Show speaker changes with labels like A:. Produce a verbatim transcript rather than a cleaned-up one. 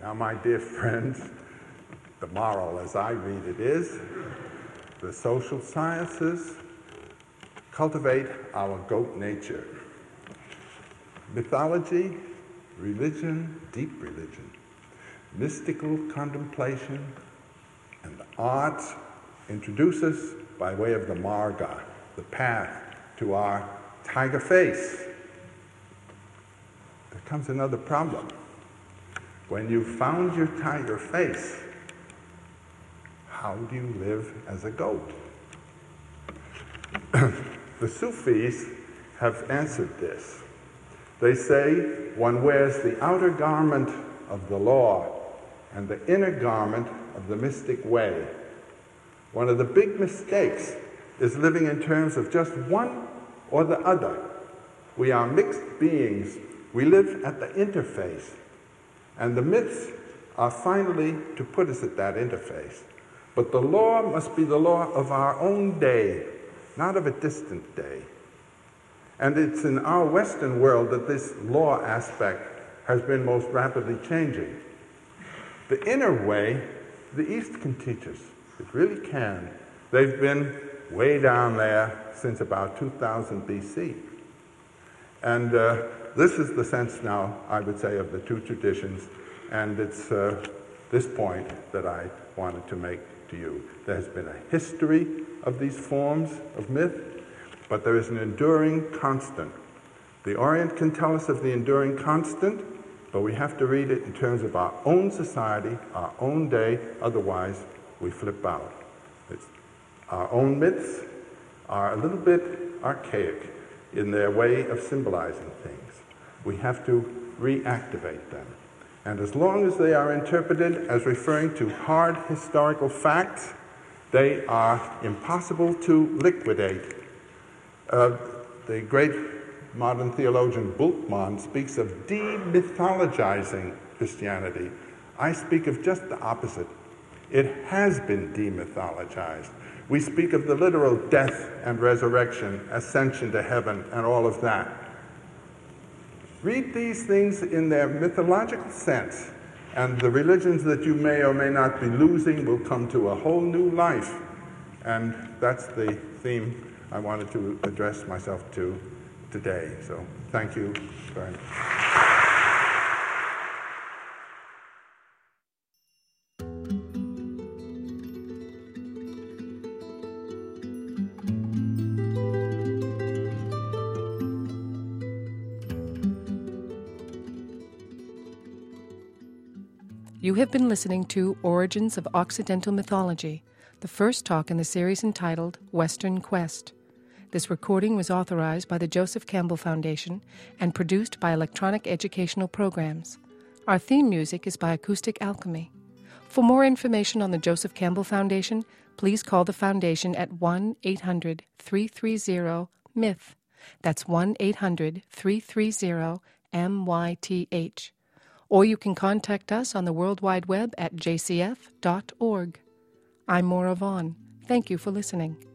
A: Now, my dear friends, the moral as I read it is, the social sciences cultivate our goat nature. Mythology, religion, deep religion, mystical contemplation, and the arts introduce us by way of the marga, the path to our tiger face. There comes another problem. When you've found your tiger face, how do you live as a goat? The Sufis have answered this. They say one wears the outer garment of the law and the inner garment of the mystic way. One of the big mistakes is living in terms of just one or the other. We are mixed beings. We live at the interface. And the myths are finally to put us at that interface. But the law must be the law of our own day, not of a distant day. And it's in our Western world that this law aspect has been most rapidly changing. The inner way, the East can teach us. It really can. They've been way down there since about two thousand B C. And uh, this is the sense now, I would say, of the two traditions, and it's uh, this point that I wanted to make to you. There has been a history of these forms of myth, but there is an enduring constant. The Orient can tell us of the enduring constant, but we have to read it in terms of our own society, our own day, otherwise we flip out. It's, our own myths are a little bit archaic in their way of symbolizing things. We have to reactivate them. And as long as they are interpreted as referring to hard historical facts, they are impossible to liquidate. Uh, the great modern theologian Bultmann speaks of demythologizing Christianity. I speak of just the opposite. It has been demythologized. We speak of the literal death and resurrection, ascension to heaven, and all of that. Read these things in their mythological sense, and the religions that you may or may not be losing will come to a whole new life. And that's the theme I wanted to address myself to today. So thank you very much.
B: You have been listening to Origins of Occidental Mythology, the first talk in the series entitled Western Quest. This recording was authorized by the Joseph Campbell Foundation and produced by Electronic Educational Programs. Our theme music is by Acoustic Alchemy. For more information on the Joseph Campbell Foundation, please call the Foundation at one eight hundred, three three zero, M Y T H. That's one eight hundred, three three zero, M Y T H. Or you can contact us on the World Wide Web at j c f dot org. I'm Maura Vaughn. Thank you for listening.